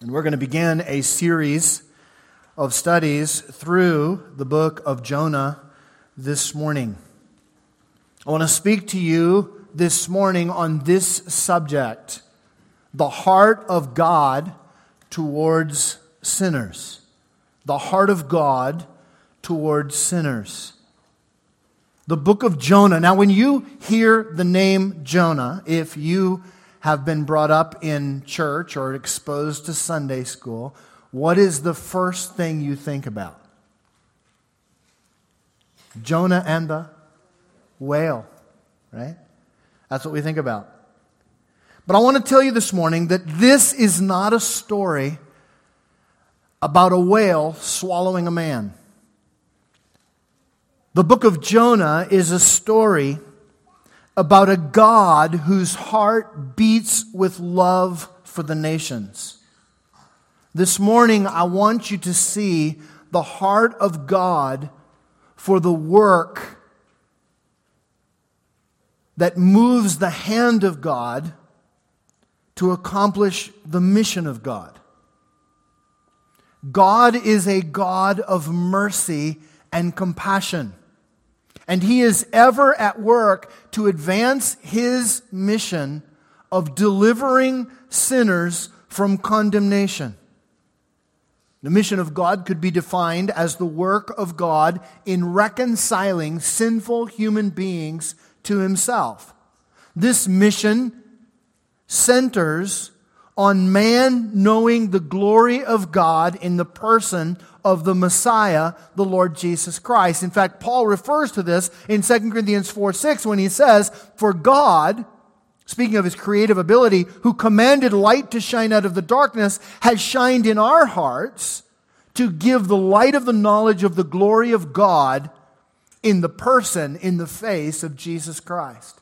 And we're going to begin a series of studies through the book of Jonah this morning. I want to speak to you this morning on this subject, the heart of God towards sinners. The heart of God towards sinners. The book of Jonah. Now, when you hear the name Jonah, if you have been brought up in church or exposed to Sunday school, what is the first thing you think about? Jonah and the whale, right? That's what we think about. But I want to tell you this morning that this is not a story about a whale swallowing a man. The book of Jonah is a story about a God whose heart beats with love for the nations. This morning, I want you to see the heart of God for the work that moves the hand of God to accomplish the mission of God. God is a God of mercy and compassion. And He is ever at work to advance His mission of delivering sinners from condemnation. The mission of God could be defined as the work of God in reconciling sinful human beings to Himself. This mission centers on man knowing the glory of God in the person of the Messiah, the Lord Jesus Christ. In fact, Paul refers to this in 2 Corinthians 4:6 when he says, "For God," speaking of His creative ability, "who commanded light to shine out of the darkness, has shined in our hearts to give the light of the knowledge of the glory of God in the person, in the face of Jesus Christ."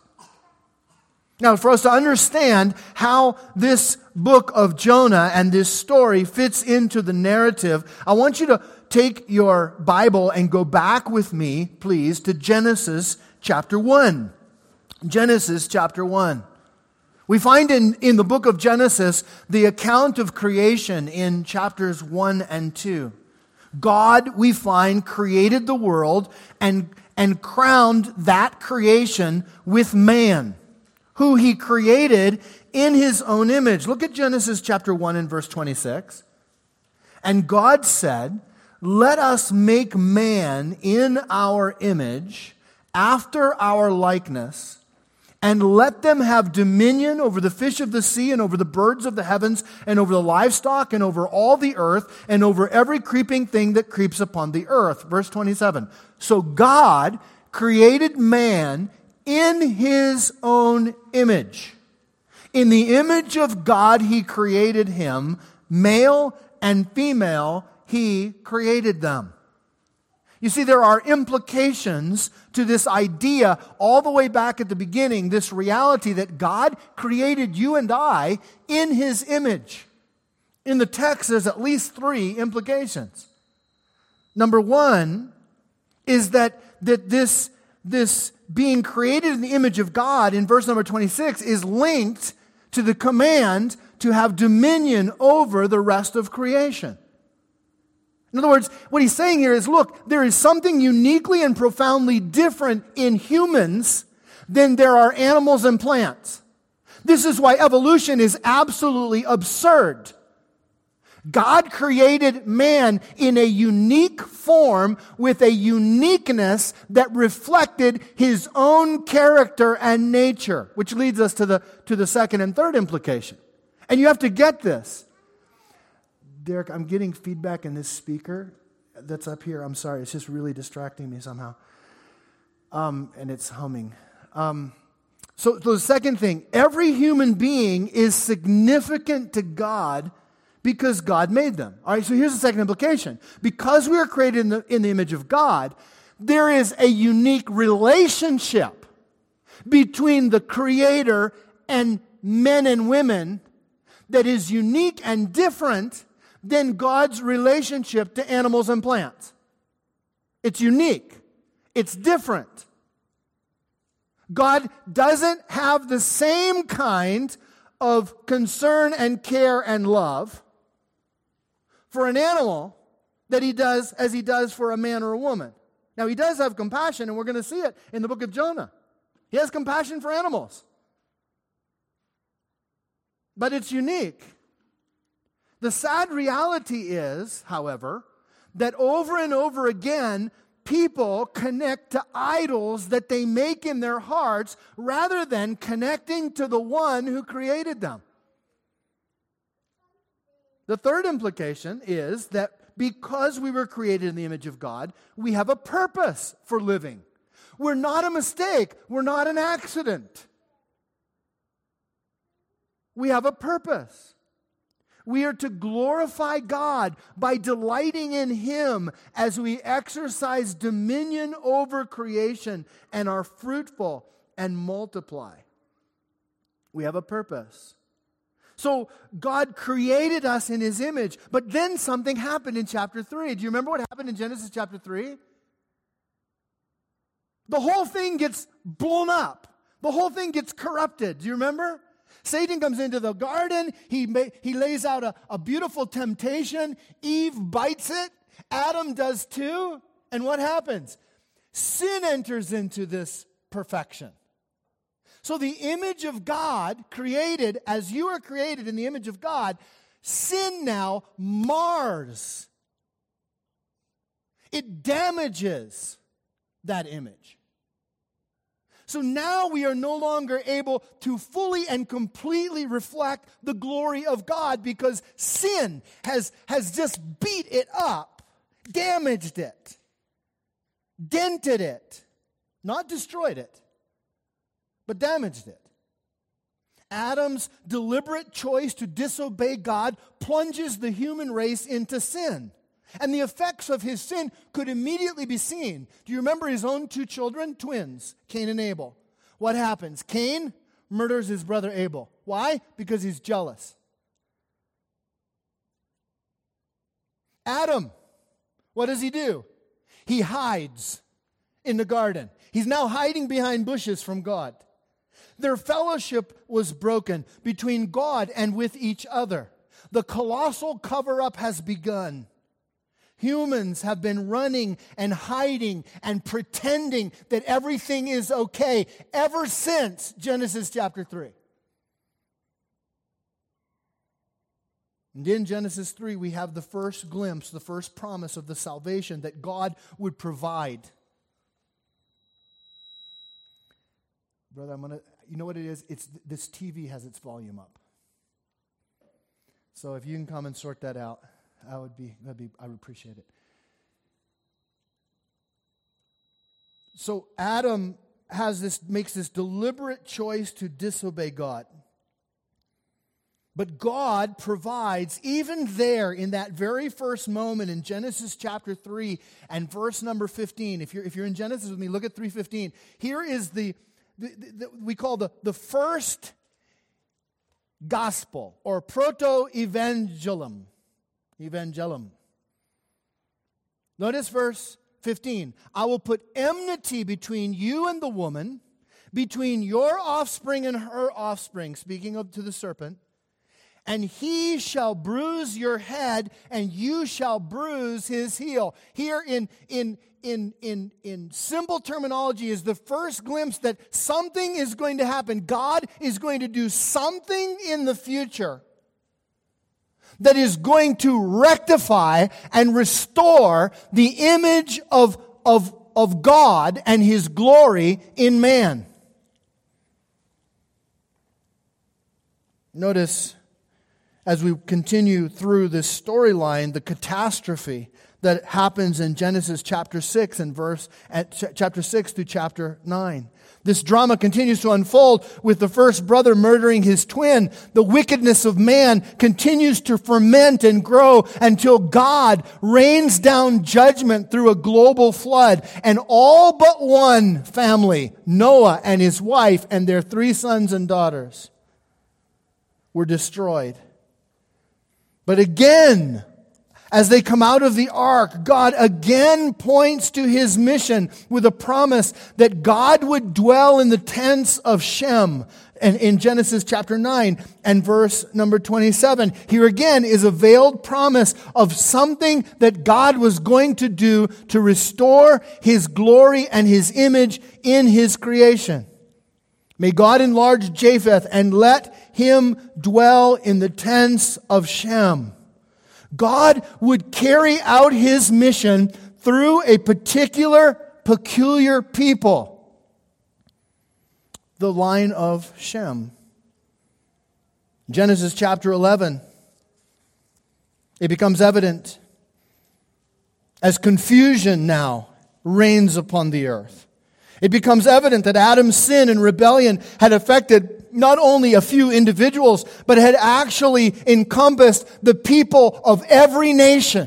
Now, for us to understand how this book of Jonah and this story fits into the narrative, I want you to take your Bible and go back with me, please, to Genesis chapter 1. Genesis chapter 1. We find in the book of Genesis the account of creation in chapters 1 and 2. God, we find, created the world and crowned that creation with man, who He created in His own image. Look at Genesis chapter 1 and verse 26. "And God said, 'Let us make man in our image, after our likeness, and let them have dominion over the fish of the sea and over the birds of the heavens and over the livestock and over all the earth and over every creeping thing that creeps upon the earth.'" Verse 27. "So God created man in His own image. In the image of God He created him, male and female He created them." You see, there are implications to this idea all the way back at the beginning, this reality that God created you and I in His image. In the text, there's at least 3 implications. Number 1 is that this being created in the image of God in verse number 26 is linked to the command to have dominion over the rest of creation. In other words, what he's saying here is, look, there is something uniquely and profoundly different in humans than there are animals and plants. This is why evolution is absolutely absurd. God created man in a unique form with a uniqueness that reflected His own character and nature, which leads us to the second and third implication. And you have to get this. Derek, I'm getting feedback in this speaker that's up here. I'm sorry, it's just really distracting me somehow. And it's humming. So the second thing, every human being is significant to God because God made them. All right, so here's the second implication. Because we are created in the image of God, there is a unique relationship between the Creator and men and women that is unique and different than God's relationship to animals and plants. It's unique. It's different. God doesn't have the same kind of concern and care and love for an animal that he does as he does for a man or a woman. Now, he does have compassion, and we're going to see it in the book of Jonah. He has compassion for animals. But it's unique. The sad reality is, however, that over and over again, people connect to idols that they make in their hearts rather than connecting to the one who created them. The third implication is that because we were created in the image of God, we have a purpose for living. We're not a mistake. We're not an accident. We have a purpose. We are to glorify God by delighting in Him as we exercise dominion over creation and are fruitful and multiply. We have a purpose. So God created us in His image, but then something happened in chapter 3. Do you remember what happened in Genesis chapter 3? The whole thing gets blown up. The whole thing gets corrupted. Do you remember? Satan comes into the garden. He lays out a beautiful temptation. Eve bites it. Adam does too. And what happens? Sin enters into this perfection. So the image of God, created as you are created in the image of God, sin now mars. It damages that image. So now we are no longer able to fully and completely reflect the glory of God because sin has just beat it up, damaged it, dented it, not destroyed it, but damaged it. Adam's deliberate choice to disobey God plunges the human race into sin. And the effects of his sin could immediately be seen. Do you remember his own two children? Twins, Cain and Abel. What happens? Cain murders his brother Abel. Why? Because he's jealous. Adam, what does he do? He hides in the garden. He's now hiding behind bushes from God. Their fellowship was broken between God and with each other. The colossal cover-up has begun. Humans have been running and hiding and pretending that everything is okay ever since Genesis chapter 3. And in Genesis 3, we have the first glimpse, the first promise of the salvation that God would provide. Brother, you know what it is? It's this TV has its volume up. So if you can come and sort that out, I would appreciate it. So Adam makes this deliberate choice to disobey God. But God provides, even there in that very first moment in Genesis chapter 3 and verse number 15. If you're in Genesis with me, look at 3:15. Here is we call the first gospel or proto-evangelum. Notice verse 15. I will put enmity between you and the woman, between your offspring and her offspring, speaking to the serpent, and he shall bruise your head, and you shall bruise his heel. Here in simple terminology is the first glimpse that something is going to happen. God is going to do something in the future that is going to rectify and restore the image of God and His glory in man. Notice, as we continue through this storyline, the catastrophe that happens in Genesis chapter 6 and chapter 6 through chapter 9. This drama continues to unfold with the first brother murdering his twin. The wickedness of man continues to ferment and grow until God rains down judgment through a global flood. And all but one family, Noah and his wife and their 3 sons and daughters, were destroyed. But again, As they come out of the ark, God again points to his mission with a promise that God would dwell in the tents of Shem. And in Genesis chapter 9 and verse number 27, here again is a veiled promise of something that God was going to do to restore his glory and his image in his creation. May God enlarge Japheth and let him dwell in the tents of Shem. God would carry out his mission through a peculiar people, the line of Shem. Genesis chapter 11, it becomes evident as confusion now reigns upon the earth. It becomes evident that Adam's sin and rebellion had affected not only a few individuals, but had actually encompassed the people of every nation.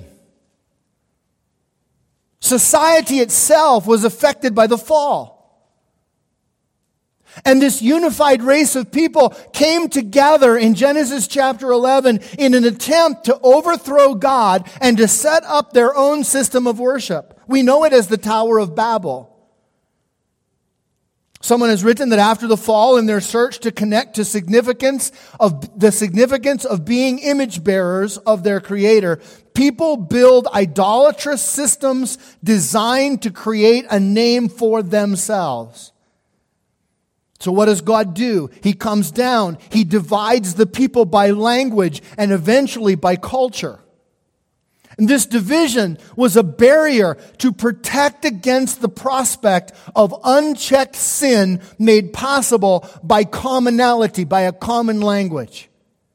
Society itself was affected by the fall. And this unified race of people came together in Genesis chapter 11 in an attempt to overthrow God and to set up their own system of worship. We know it as the Tower of Babel. Someone has written that after the fall, in their search to connect to the significance of being image bearers of their Creator, people build idolatrous systems designed to create a name for themselves. So what does God do? He comes down, he divides the people by language and eventually by culture. And this division was a barrier to protect against the prospect of unchecked sin made possible by commonality, by a common language.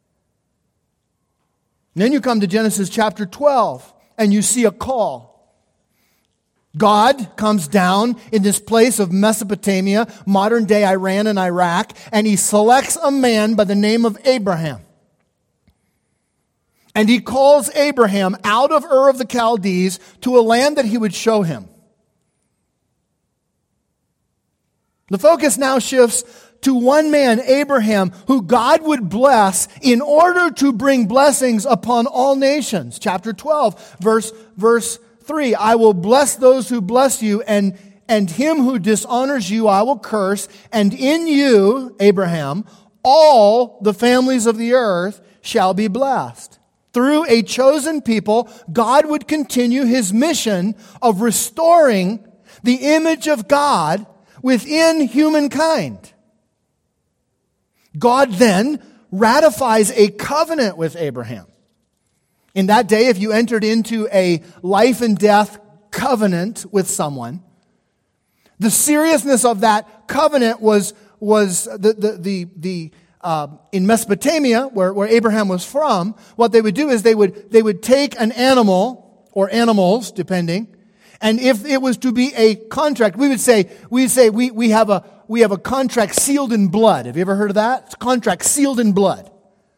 And then you come to Genesis chapter 12 and you see a call. God comes down in this place of Mesopotamia, modern day Iran and Iraq, and he selects a man by the name of Abraham. And he calls Abraham out of Ur of the Chaldees to a land that he would show him. The focus now shifts to one man, Abraham, who God would bless in order to bring blessings upon all nations. Chapter 12, verse 3, I will bless those who bless you, and him who dishonors you I will curse, and in you, Abraham, all the families of the earth shall be blessed. Through a chosen people, God would continue his mission of restoring the image of God within humankind. God then ratifies a covenant with Abraham. In that day, if you entered into a life and death covenant with someone, the seriousness of that covenant was in Mesopotamia, where Abraham was from. What they would do is they would take an animal or animals, depending, and if it was to be a contract, we have a contract sealed in blood. Have you ever heard of that? It's a contract sealed in blood.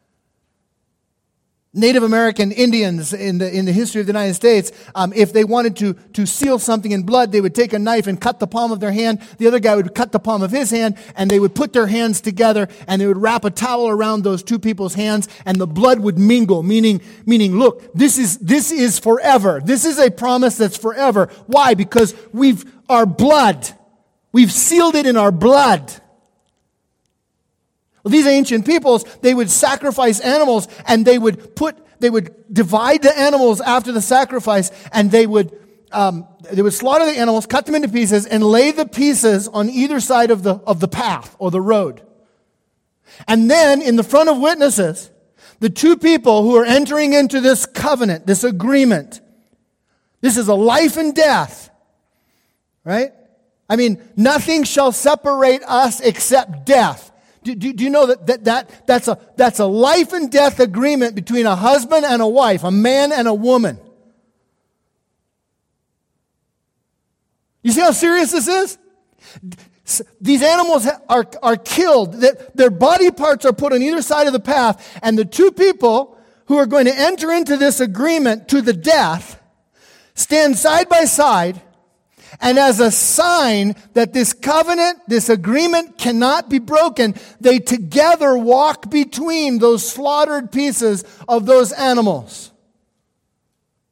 Native American Indians in the history of the United States, if they wanted to seal something in blood, they would take a knife and cut the palm of their hand. The other guy would cut the palm of his hand, and they would put their hands together, and they would wrap a towel around those two people's hands, and the blood would mingle, meaning, look, this is forever. This is a promise that's forever. Why? Because our blood. We've sealed it in our blood. Well, these ancient peoples, they would sacrifice animals, and they would divide the animals after the sacrifice, and they would slaughter the animals, cut them into pieces, and lay the pieces on either side of the path or the road. And then, in the front of witnesses, the two people who are entering into this covenant, this agreement, this is a life and death, right? I mean, nothing shall separate us except death. Do you know that's a life and death agreement between a husband and a wife, a man and a woman? You see how serious this is? These animals are killed. Their body parts are put on either side of the path, and the two people who are going to enter into this agreement to the death stand side by side. And as a sign that this covenant, this agreement cannot be broken, they together walk between those slaughtered pieces of those animals.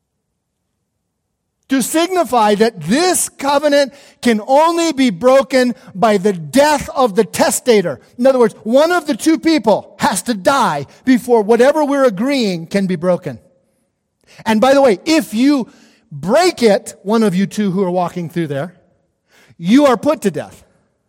to signify that this covenant can only be broken by the death of the testator. In other words, one of the two people has to die before whatever we're agreeing can be broken. And by the way, if you break it, one of you two who are walking through there, you are put to death.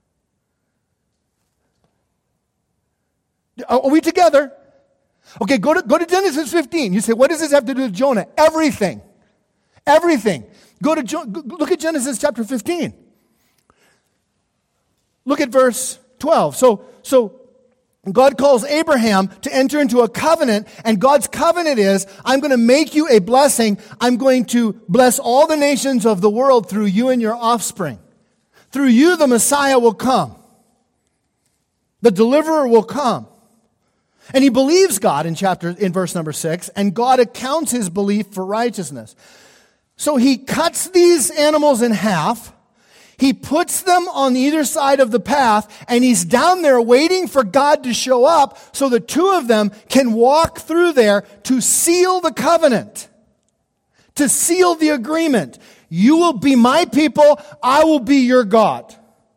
Are we together? Okay, go to Genesis 15. You say, what does this have to do with Jonah? Everything. Everything. Look at Genesis chapter 15. Look at verse 12. So God calls Abraham to enter into a covenant, and God's covenant is, I'm going to make you a blessing. I'm going to bless all the nations of the world through you and your offspring. Through you, the Messiah will come. The deliverer will come. And he believes God in verse number 6, and God accounts his belief for righteousness. So he cuts these animals in half. He puts them on either side of the path, and he's down there waiting for God to show up so the two of them can walk through there to seal the covenant, to seal the agreement. You will be my people, I will be your God.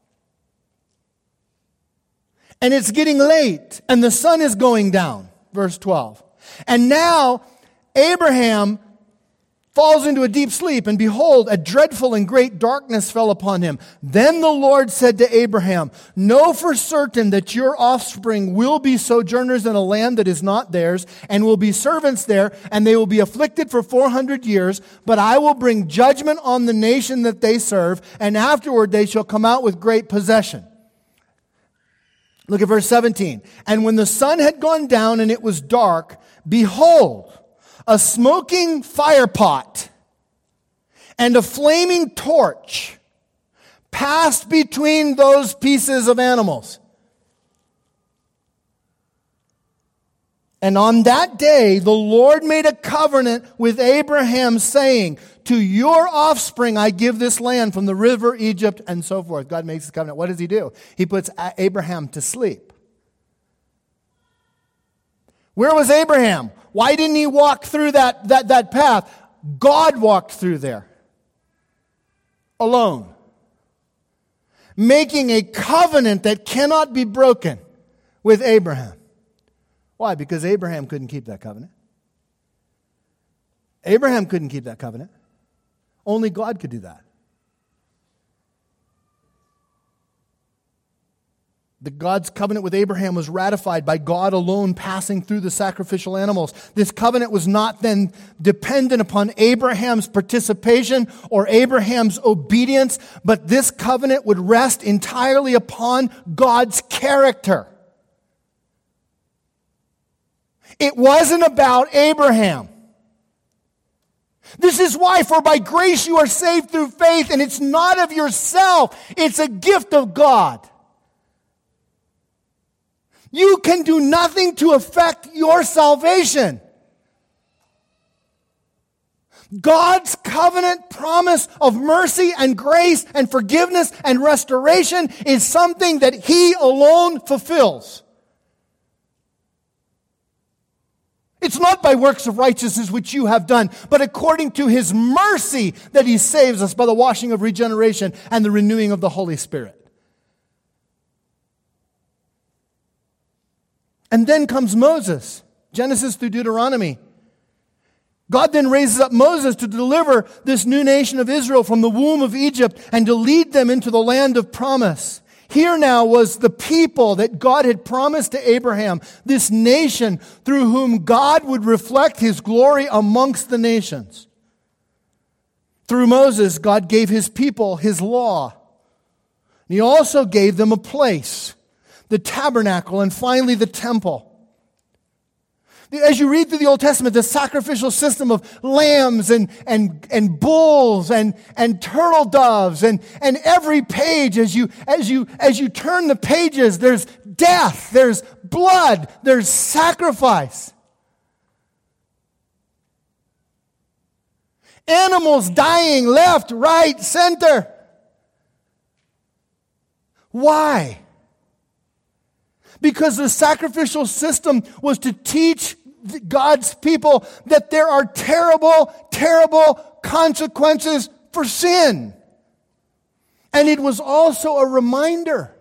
And it's getting late, and the sun is going down, verse 12. And now Abraham falls into a deep sleep, and behold, a dreadful and great darkness fell upon him. Then the Lord said to Abraham, know for certain that your offspring will be sojourners in a land that is not theirs, and will be servants there, and they will be afflicted for 400 years, but I will bring judgment on the nation that they serve, and afterward they shall come out with great possession. Look at verse 17. And when the sun had gone down and it was dark, behold, a smoking firepot and a flaming torch passed between those pieces of animals. And on that day, the Lord made a covenant with Abraham, saying, to your offspring I give this land from the river Egypt, and so forth. God makes this covenant. What does he do? He puts Abraham to sleep. Where was Abraham? Why didn't he walk through that path? God walked through there. Alone. Making a covenant that cannot be broken with Abraham. Why? Because Abraham couldn't keep that covenant. Abraham couldn't keep that covenant. Only God could do that. God's covenant with Abraham was ratified by God alone passing through the sacrificial animals. This covenant was not then dependent upon Abraham's participation or Abraham's obedience, but this covenant would rest entirely upon God's character. It wasn't about Abraham. This is why, for by grace you are saved through faith, and it's not of yourself, it's a gift of God. You can do nothing to affect your salvation. God's covenant promise of mercy and grace and forgiveness and restoration is something that He alone fulfills. It's not by works of righteousness which you have done, but according to His mercy that He saves us by the washing of regeneration and the renewing of the Holy Spirit. And then comes Moses, Genesis through Deuteronomy. God then raises up Moses to deliver this new nation of Israel from the womb of Egypt and to lead them into the land of promise. Here now was the people that God had promised to Abraham, this nation through whom God would reflect His glory amongst the nations. Through Moses, God gave His people His law. And He also gave them a place, the tabernacle, and finally the temple. As you read through the Old Testament, the sacrificial system of lambs and bulls and turtle doves and every page, as you turn the pages, there's death, there's blood, there's sacrifice. Animals dying left, right, center. Why? Because the sacrificial system was to teach God's people that there are terrible, terrible consequences for sin. And it was also a reminder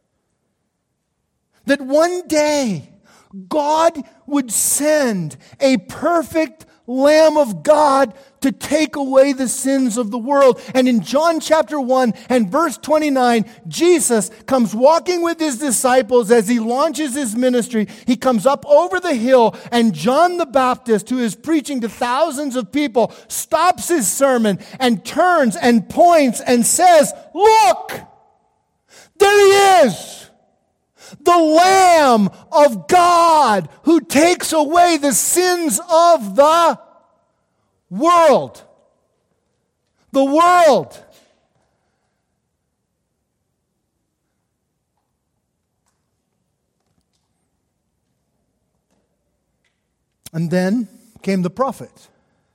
that one day God would send a perfect Lamb of God to take away the sins of the world. And in John chapter 1 and verse 29, Jesus comes walking with his disciples as he launches his ministry. He comes up over the hill, and John the Baptist, who is preaching to thousands of people, stops his sermon and turns and points and says, "Look, there he is, the Lamb of God who takes away the sins of the world." The world. And then came the prophets.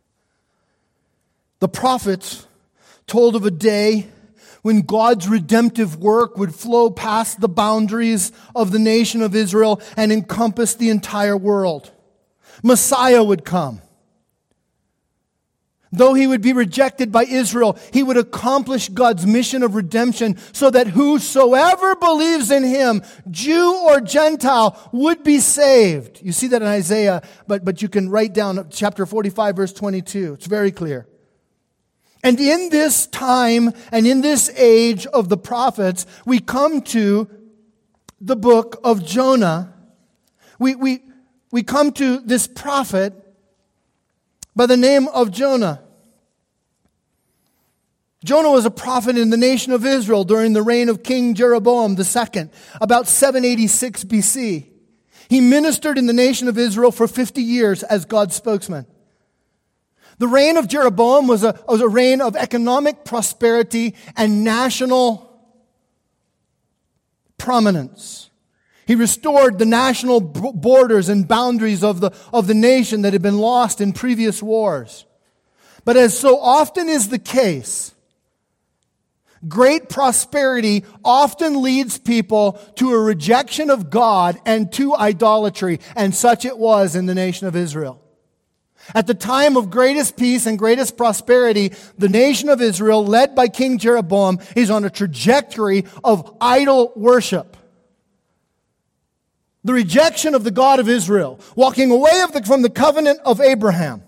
The prophets told of a day when God's redemptive work would flow past the boundaries of the nation of Israel and encompass the entire world. Messiah would come. Though he would be rejected by Israel, he would accomplish God's mission of redemption so that whosoever believes in him, Jew or Gentile, would be saved. You see that in Isaiah, but you can write down chapter 45, verse 22. It's very clear. And in this time and in this age of the prophets, we come to the book of Jonah. We come to this prophet by the name of Jonah. Jonah was a prophet in the nation of Israel during the reign of King Jeroboam II, about 786 BC. He ministered in the nation of Israel for 50 years as God's spokesman. The reign of Jeroboam was a reign of economic prosperity and national prominence. He restored the national borders and boundaries of the nation that had been lost in previous wars. But as so often is the case, great prosperity often leads people to a rejection of God and to idolatry, and such it was in the nation of Israel. At the time of greatest peace and greatest prosperity, the nation of Israel, led by King Jeroboam, is on a trajectory of idol worship. The rejection of the God of Israel, walking away from the covenant of Abraham.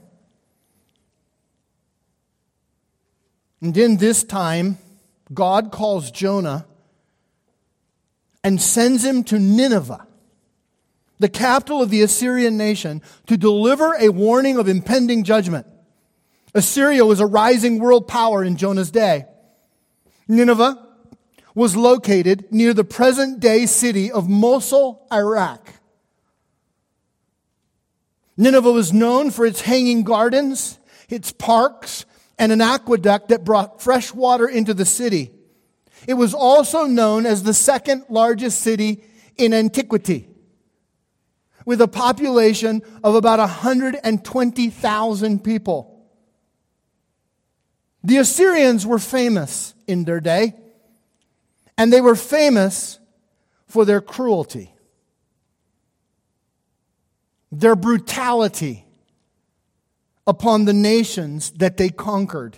And in this time, God calls Jonah and sends him to Nineveh, the capital of the Assyrian nation, to deliver a warning of impending judgment. Assyria was a rising world power in Jonah's day. Nineveh was located near the present-day city of Mosul, Iraq. Nineveh was known for its hanging gardens, its parks, and an aqueduct that brought fresh water into the city. It was also known as the second largest city in antiquity, with a population of about 120,000 people. The Assyrians were famous in their day. And they were famous for their cruelty, their brutality upon the nations that they conquered.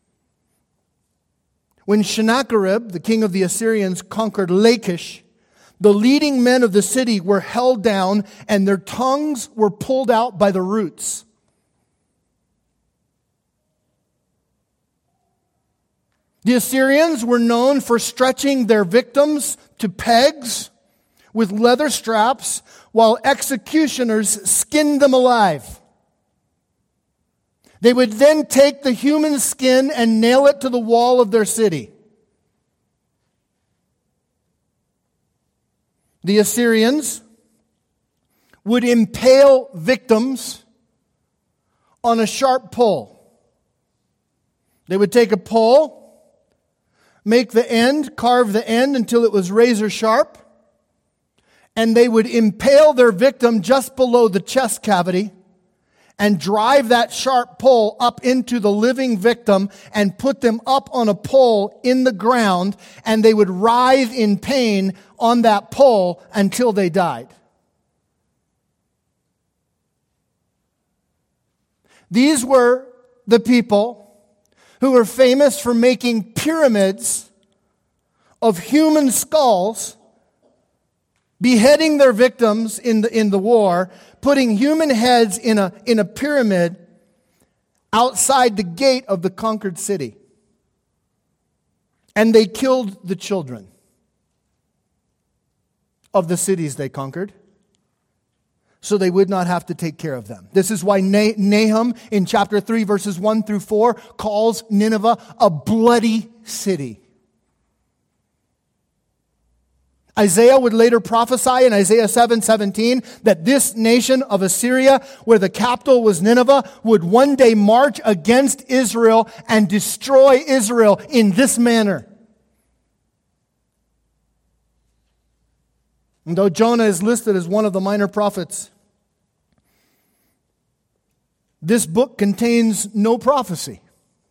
When Sennacherib, the king of the Assyrians, conquered Lachish, the leading men of the city were held down and their tongues were pulled out by the roots. The Assyrians were known for stretching their victims to pegs with leather straps while executioners skinned them alive. They would then take the human skin and nail it to the wall of their city. The Assyrians would impale victims on a sharp pole. They would take a pole, carve the end until it was razor sharp, and they would impale their victim just below the chest cavity and drive that sharp pole up into the living victim and put them up on a pole in the ground, and they would writhe in pain on that pole until they died. These were the people who were famous for making pyramids of human skulls, beheading their victims in the war, putting human heads in a pyramid outside the gate of the conquered city. And they killed the children of the cities they conquered, so they would not have to take care of them. This is why Nahum in chapter 3, verses 1 through 4, calls Nineveh a bloody city. Isaiah would later prophesy in Isaiah 7:17 that this nation of Assyria, where the capital was Nineveh, would one day march against Israel and destroy Israel in this manner. And though Jonah is listed as one of the minor prophets, this book contains no prophecy.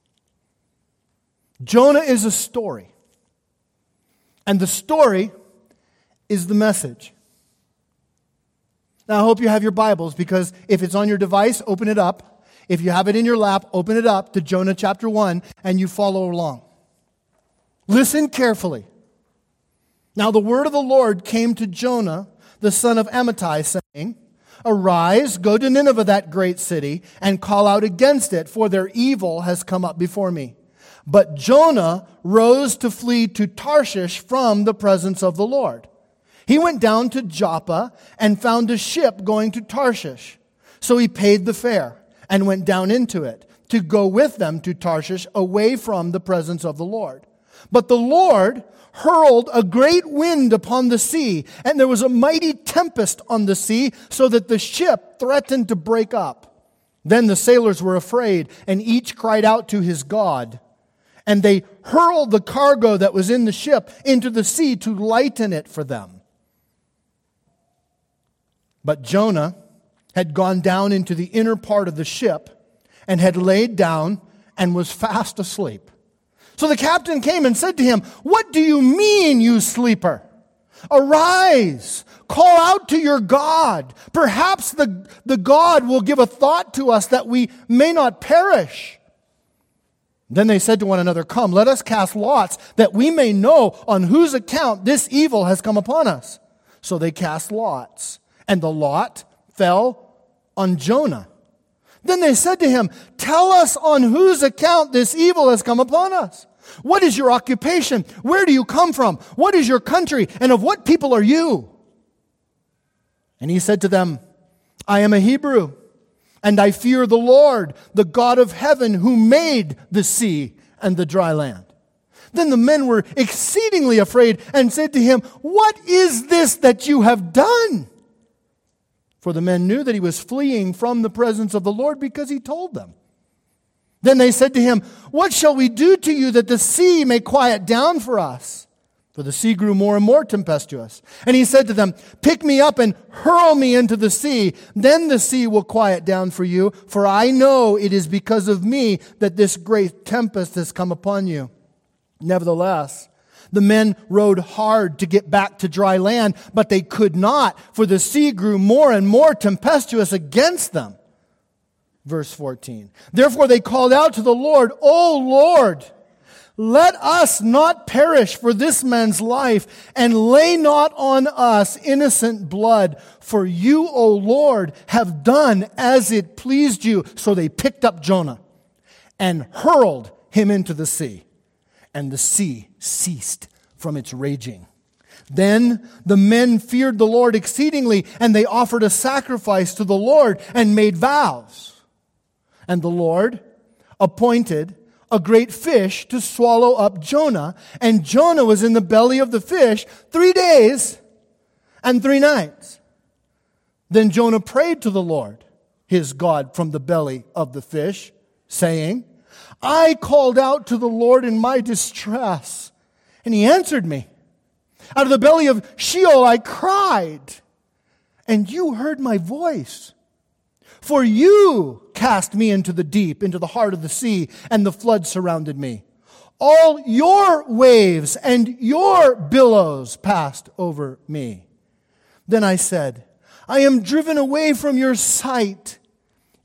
Jonah is a story. And the story is the message. Now, I hope you have your Bibles, because if it's on your device, open it up. If you have it in your lap, open it up to Jonah chapter 1, and you follow along. Listen carefully. Now the word of the Lord came to Jonah, the son of Amittai, saying, Arise, go to Nineveh, that great city, and call out against it, for their evil has come up before me. But Jonah rose to flee to Tarshish from the presence of the Lord. He went down to Joppa and found a ship going to Tarshish. So he paid the fare and went down into it to go with them to Tarshish, away from the presence of the Lord. But the Lord hurled a great wind upon the sea, and there was a mighty tempest on the sea, so that the ship threatened to break up. Then the sailors were afraid, and each cried out to his God. And they hurled the cargo that was in the ship into the sea to lighten it for them. But Jonah had gone down into the inner part of the ship and had laid down and was fast asleep. So the captain came and said to him, What do you mean, you sleeper? Arise, call out to your God. Perhaps the God will give a thought to us that we may not perish. Then they said to one another, Come, let us cast lots, that we may know on whose account this evil has come upon us. So they cast lots, and the lot fell on Jonah. Then they said to him, Tell us on whose account this evil has come upon us. What is your occupation? Where do you come from? What is your country? And of what people are you? And he said to them, I am a Hebrew, and I fear the Lord, the God of heaven, who made the sea and the dry land. Then the men were exceedingly afraid and said to him, What is this that you have done? For the men knew that he was fleeing from the presence of the Lord, because he told them. Then they said to him, What shall we do to you that the sea may quiet down for us? For the sea grew more and more tempestuous. And he said to them, Pick me up and hurl me into the sea. Then the sea will quiet down for you. For I know it is because of me that this great tempest has come upon you. Nevertheless, the men rowed hard to get back to dry land, but they could not, for the sea grew more and more tempestuous against them. Verse 14. Therefore they called out to the Lord, O Lord, let us not perish for this man's life, and lay not on us innocent blood, for you, O Lord, have done as it pleased you. So they picked up Jonah and hurled him into the sea, and the sea ceased from its raging. Then the men feared the Lord exceedingly, and they offered a sacrifice to the Lord and made vows. And the Lord appointed a great fish to swallow up Jonah, and Jonah was in the belly of the fish 3 days and 3 nights. Then Jonah prayed to the Lord, his God, from the belly of the fish, saying, I called out to the Lord in my distress, and he answered me. Out of the belly of Sheol I cried, and you heard my voice. For you cast me into the deep, into the heart of the sea, and the flood surrounded me. All your waves and your billows passed over me. Then I said, I am driven away from your sight.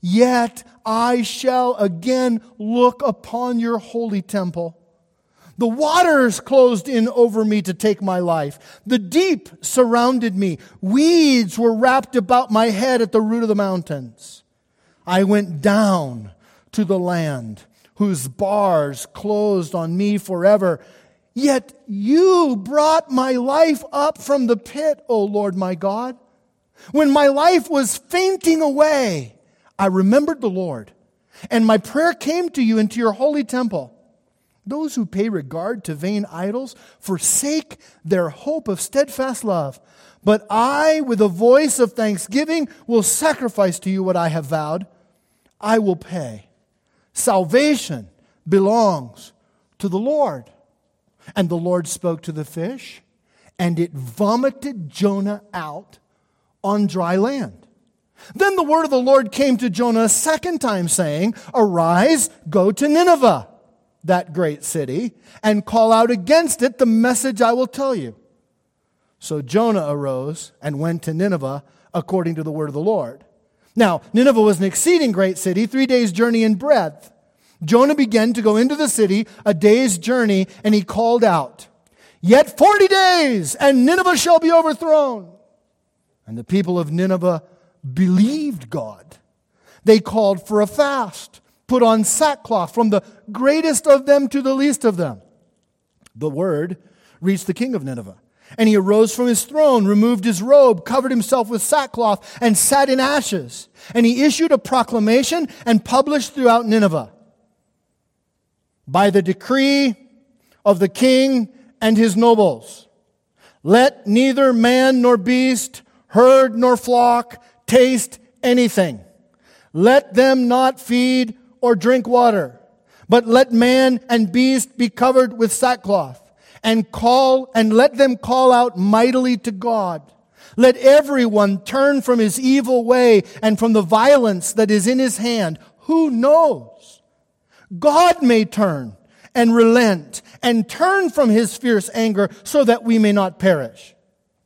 Yet I shall again look upon your holy temple. The waters closed in over me to take my life. The deep surrounded me. Weeds were wrapped about my head at the root of the mountains. I went down to the land whose bars closed on me forever. Yet you brought my life up from the pit, O Lord my God. When my life was fainting away, I remembered the Lord, and my prayer came to you into your holy temple. Those who pay regard to vain idols forsake their hope of steadfast love. But I, with a voice of thanksgiving, will sacrifice to you what I have vowed. I will pay. Salvation belongs to the Lord. And the Lord spoke to the fish, and it vomited Jonah out on dry land. Then the word of the Lord came to Jonah a second time, saying, Arise, go to Nineveh, that great city, and call out against it the message I will tell you. So Jonah arose and went to Nineveh according to the word of the Lord. Now, Nineveh was an exceeding great city, 3 days' journey in breadth. Jonah began to go into the city, a day's journey, and he called out, Yet 40 days, and Nineveh shall be overthrown. And the people of Nineveh believed God. They called for a fast, put on sackcloth from the greatest of them to the least of them. The word reached the king of Nineveh, and he arose from his throne, removed his robe, covered himself with sackcloth, and sat in ashes. And he issued a proclamation and published throughout Nineveh, by the decree of the king and his nobles, let neither man nor beast, herd nor flock taste anything. Let them not feed or drink water, but let man and beast be covered with sackcloth, and let them call out mightily to God. Let everyone turn from his evil way and from the violence that is in his hand. Who knows? God may turn and relent and turn from his fierce anger so that we may not perish.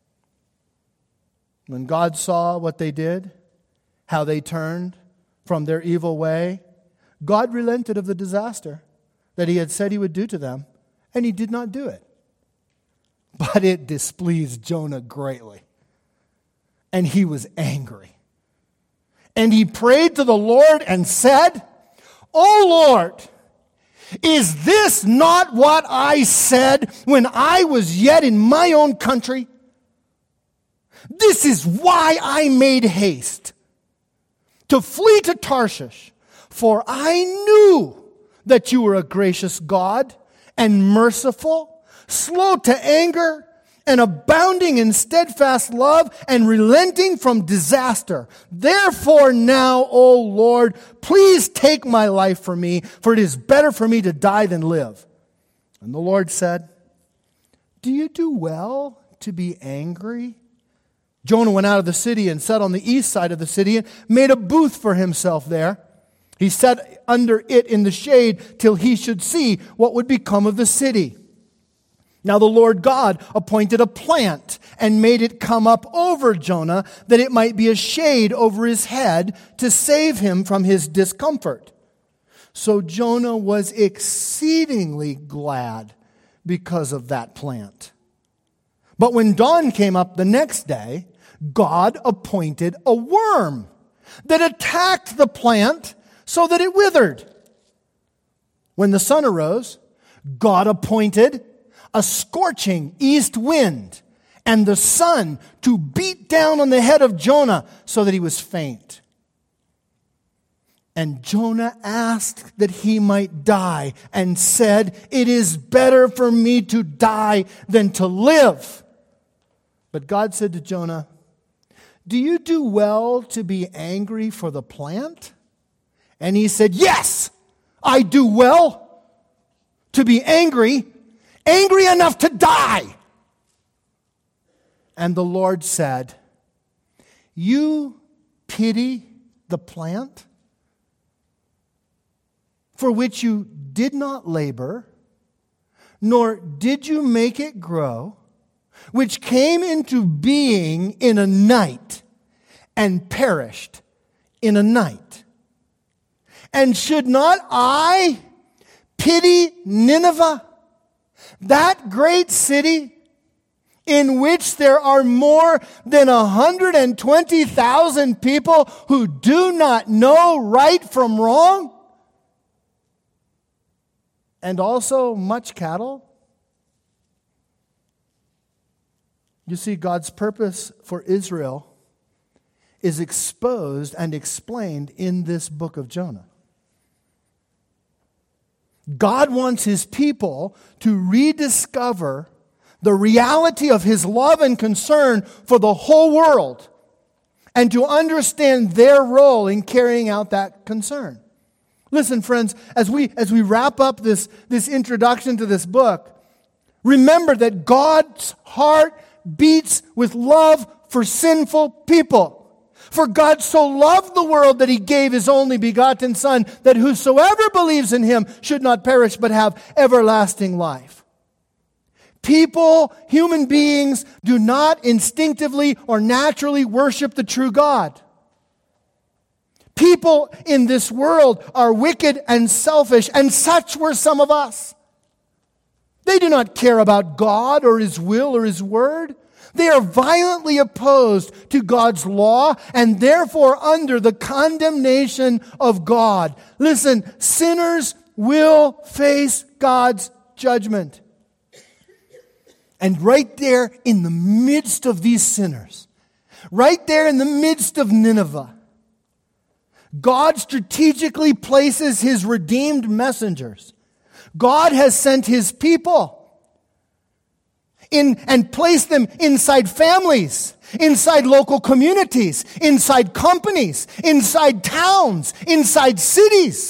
When God saw what they did, how they turned from their evil way, God relented of the disaster that he had said he would do to them, and he did not do it. But it displeased Jonah greatly, and he was angry. And he prayed to the Lord and said, O Lord, is this not what I said when I was yet in my own country? This is why I made haste to flee to Tarshish, for I knew that you were a gracious God and merciful, slow to anger, and abounding in steadfast love, and relenting from disaster. Therefore now, O Lord, please take my life from me, for it is better for me to die than live. And the Lord said, Do you do well to be angry? Jonah went out of the city and sat on the east side of the city and made a booth for himself there. He sat under it in the shade till he should see what would become of the city. Now the Lord God appointed a plant and made it come up over Jonah, that it might be a shade over his head to save him from his discomfort. So Jonah was exceedingly glad because of that plant. But when dawn came up the next day, God appointed a worm that attacked the plant so that it withered. When the sun arose, God appointed a scorching east wind and the sun to beat down on the head of Jonah so that he was faint. And Jonah asked that he might die and said, It is better for me to die than to live. But God said to Jonah, Do you do well to be angry for the plant? And he said, Yes, I do well to be angry enough to die. And the Lord said, You pity the plant for which you did not labor, nor did you make it grow, which came into being in a night and perished in a night. And should not I pity Nineveh, that great city in which there are more than 120,000 people who do not know right from wrong? And also much cattle? You see, God's purpose for Israel is exposed and explained in this book of Jonah. God wants His people to rediscover the reality of His love and concern for the whole world and to understand their role in carrying out that concern. Listen, friends, as we wrap up this introduction to this book, remember that God's heart beats with love for sinful people. For God so loved the world that He gave His only begotten Son, that whosoever believes in Him should not perish but have everlasting life. People, human beings, do not instinctively or naturally worship the true God. People in this world are wicked and selfish, and such were some of us. They do not care about God or His will or His word. They are violently opposed to God's law and therefore under the condemnation of God. Listen, sinners will face God's judgment. And right there in the midst of these sinners, right there in the midst of Nineveh, God strategically places His redeemed messengers. God has sent His people and placed them inside families, inside local communities, inside companies, inside towns, inside cities.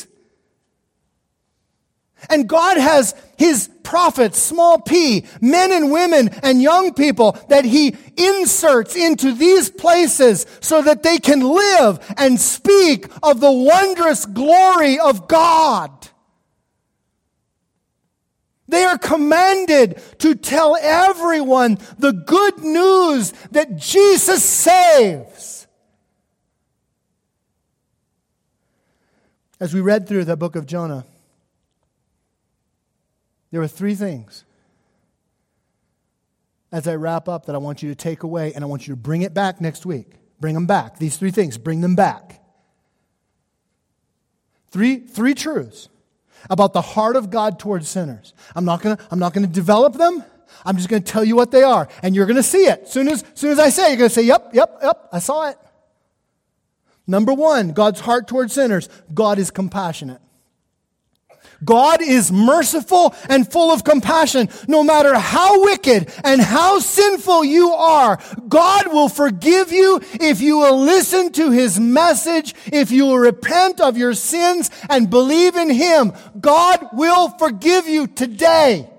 And God has His prophets, small p, men and women and young people that He inserts into these places so that they can live and speak of the wondrous glory of God. They are commanded to tell everyone the good news that Jesus saves. As we read through the book of Jonah, there are three things as I wrap up that I want you to take away, and I want you to bring it back next week. Bring them back. These three things, bring them back. Three truths about the heart of God towards sinners. I'm not going to develop them. I'm just going to tell you what they are, and you're going to see it. Soon as I say it, you're going to say, yep, I saw it. Number one, God's heart towards sinners. God is compassionate. God is merciful and full of compassion. No matter how wicked and how sinful you are, God will forgive you if you will listen to His message, if you will repent of your sins and believe in Him. God will forgive you today.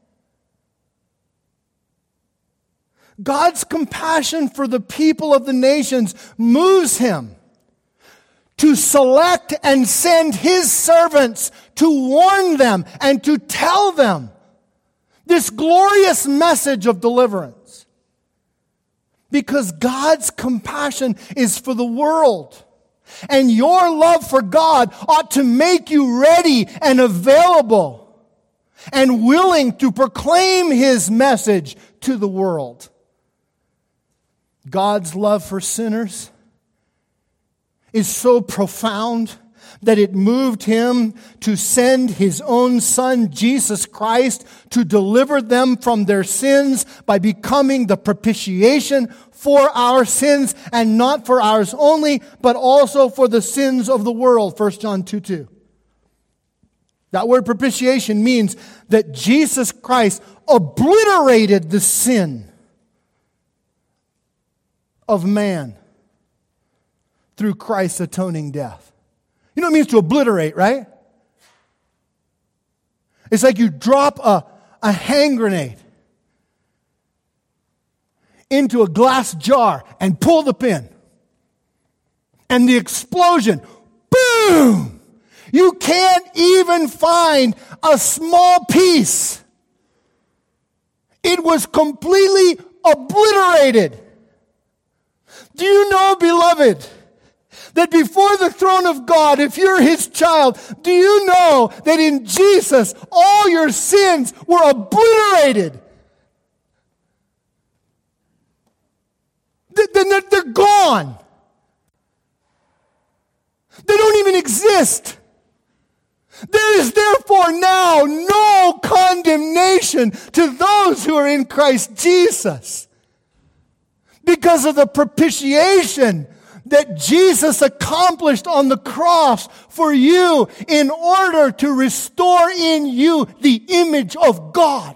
God's compassion for the people of the nations moves Him to select and send His servants to warn them and to tell them this glorious message of deliverance. Because God's compassion is for the world. And your love for God ought to make you ready and available and willing to proclaim His message to the world. God's love for sinners is so profound that it moved Him to send His own Son, Jesus Christ, to deliver them from their sins by becoming the propitiation for our sins, and not for ours only, but also for the sins of the world, 1 John 2:2. That word propitiation means that Jesus Christ obliterated the sin of man through Christ's atoning death. You know what it means to obliterate, right? It's like you drop a hand grenade into a glass jar and pull the pin. And the explosion, boom! You can't even find a small piece. It was completely obliterated. Do you know, beloved, That before the throne of God, if you're His child, do you know that in Jesus, all your sins were obliterated? They're gone. They don't even exist. There is therefore now no condemnation to those who are in Christ Jesus, because of the propitiation that Jesus accomplished on the cross for you in order to restore in you the image of God.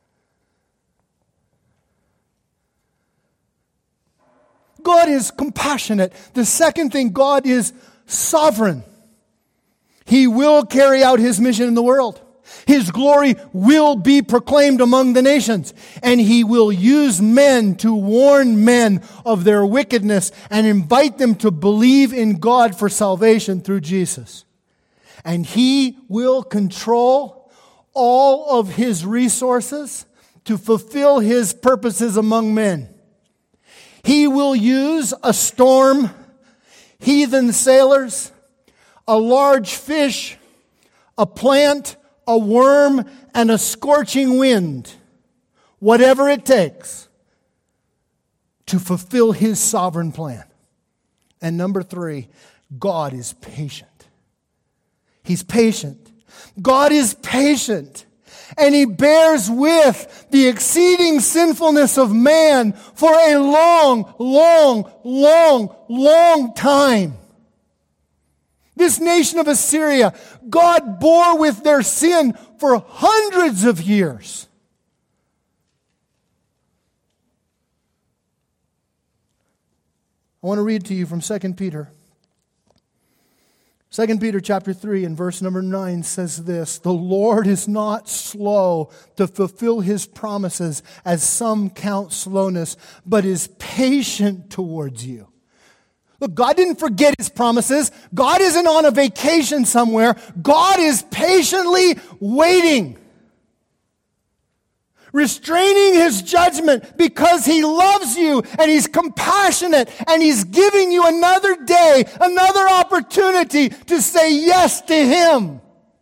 God is compassionate. The second thing, God is sovereign. He will carry out His mission in the world. His glory will be proclaimed among the nations, and He will use men to warn men of their wickedness and invite them to believe in God for salvation through Jesus. And He will control all of His resources to fulfill His purposes among men. He will use a storm, heathen sailors, a large fish, a plant, a worm, and a scorching wind, whatever it takes, to fulfill His sovereign plan. And number 3, God is patient. He's patient. God is patient. And He bears with the exceeding sinfulness of man for a long, long, long, long time. This nation of Assyria, God bore with their sin for hundreds of years. I want to read to you from 2 Peter. 2 Peter chapter 3 and verse number 9 says this: "The Lord is not slow to fulfill His promises, as some count slowness, but is patient towards you." Look, God didn't forget His promises. God isn't on a vacation somewhere. God is patiently waiting, restraining His judgment because He loves you and He's compassionate and He's giving you another day, another opportunity to say yes to Him.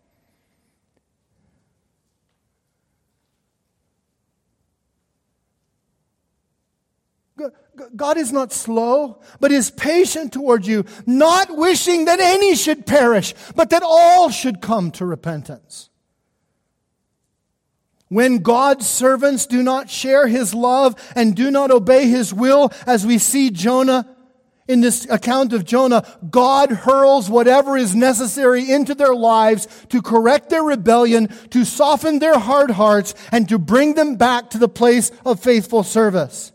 God is not slow, but is patient toward you, not wishing that any should perish, but that all should come to repentance. When God's servants do not share His love and do not obey His will, as we see Jonah in this account of Jonah, God hurls whatever is necessary into their lives to correct their rebellion, to soften their hard hearts, and to bring them back to the place of faithful service.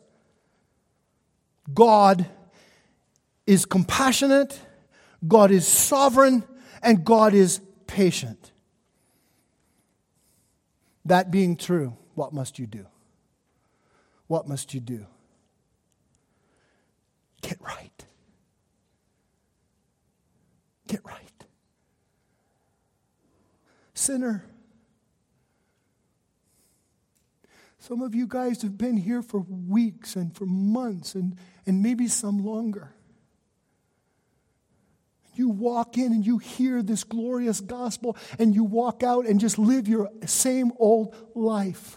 God is compassionate, God is sovereign, and God is patient. That being true, what must you do? What must you do? Get right. Get right. Sinner, some of you guys have been here for weeks and for months and maybe some longer. You walk in and you hear this glorious gospel and you walk out and just live your same old life.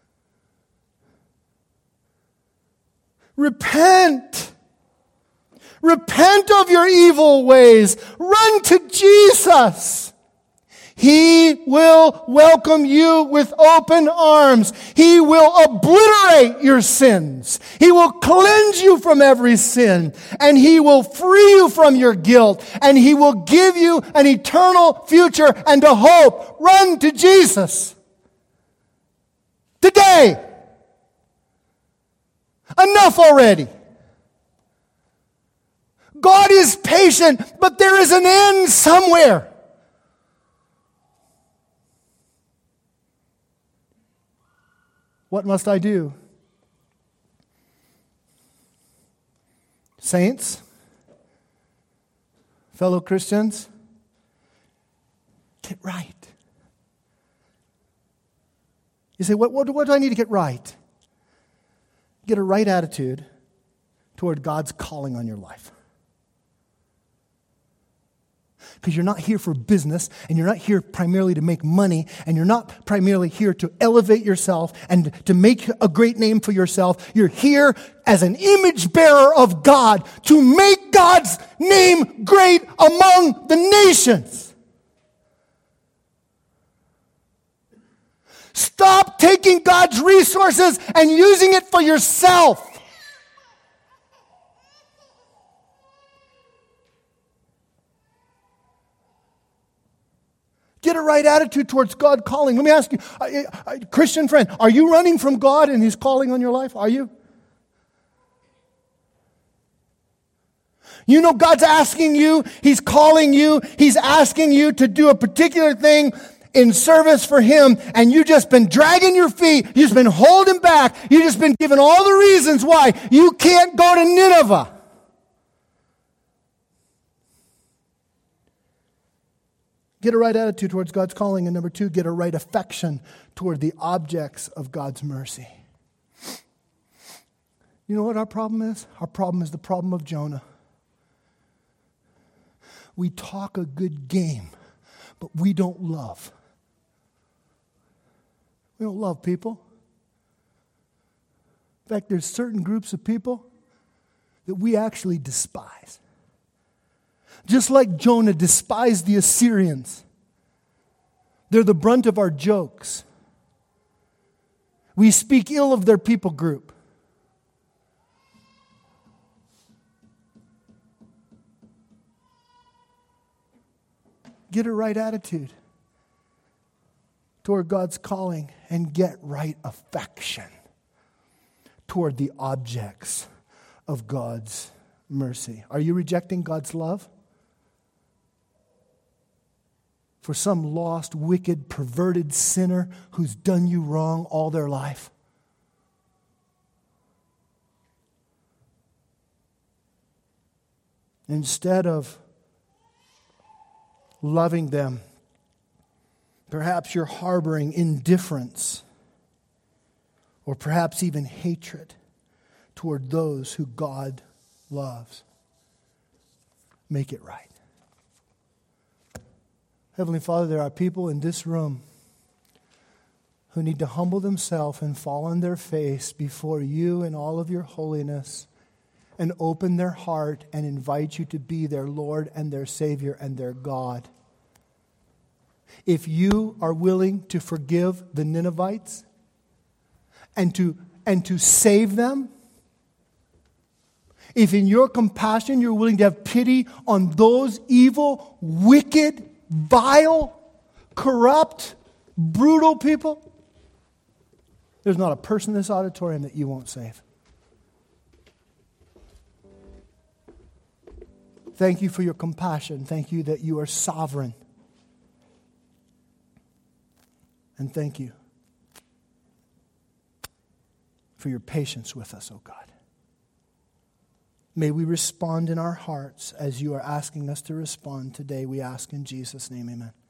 Repent. Repent of your evil ways. Run to Jesus. He will welcome you with open arms. He will obliterate your sins. He will cleanse you from every sin. And He will free you from your guilt. And He will give you an eternal future and a hope. Run to Jesus. Today. Enough already. God is patient, but there is an end somewhere. What must I do? Saints, fellow Christians, get right. You say, what do I need to get right? Get a right attitude toward God's calling on your life. Because you're not here for business, and you're not here primarily to make money, and you're not primarily here to elevate yourself and to make a great name for yourself. You're here as an image bearer of God to make God's name great among the nations. Stop taking God's resources and using it for yourself. Get a right attitude towards God calling. Let me ask you, Christian friend, are you running from God and His calling on your life? Are you? You know God's asking you, He's calling you, He's asking you to do a particular thing in service for Him, and you've just been dragging your feet, you've just been holding back, you've just been given all the reasons why you can't go to Nineveh. Get a right attitude towards God's calling, and number 2, get a right affection toward the objects of God's mercy. You know what our problem is? Our problem is the problem of Jonah. We talk a good game, but we don't love. We don't love people. In fact, there's certain groups of people that we actually despise. Just like Jonah despised the Assyrians. They're the brunt of our jokes. We speak ill of their people group. Get a right attitude toward God's calling, and get right affection toward the objects of God's mercy. Are you rejecting God's love for some lost, wicked, perverted sinner who's done you wrong all their life? Instead of loving them, perhaps you're harboring indifference or perhaps even hatred toward those who God loves. Make it right. Heavenly Father, there are people in this room who need to humble themselves and fall on their face before you in all of your holiness and open their heart and invite you to be their Lord and their Savior and their God. If you are willing to forgive the Ninevites and to save them, if in your compassion you're willing to have pity on those evil, wicked, vile, corrupt, brutal people, there's not a person in this auditorium that you won't save. Thank you for your compassion. Thank you that you are sovereign. And thank you for your patience with us, oh God. May we respond in our hearts as you are asking us to respond today. We ask in Jesus' name, amen.